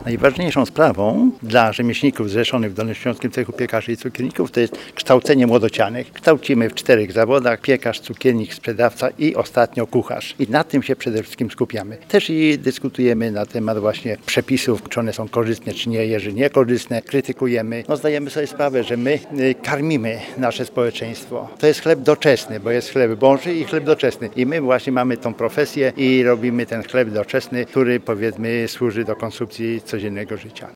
Najważniejszą sprawą dla rzemieślników zrzeszonych w Dolnośląskim Cechu Piekarzy i Cukierników to jest kształcenie młodocianych. Kształcimy w 4 zawodach: piekarz, cukiernik, sprzedawca i ostatnio kucharz. I na tym się przede wszystkim skupiamy. Też i dyskutujemy na temat właśnie przepisów, czy one są korzystne, czy nie, jeżeli niekorzystne, krytykujemy. Zdajemy sobie sprawę, że my karmimy nasze społeczeństwo. To jest chleb doczesny, bo jest chleb boży i chleb doczesny. I my właśnie mamy tą profesję i robimy ten chleb doczesny, który powiedzmy służy do konsumpcji codziennego życia.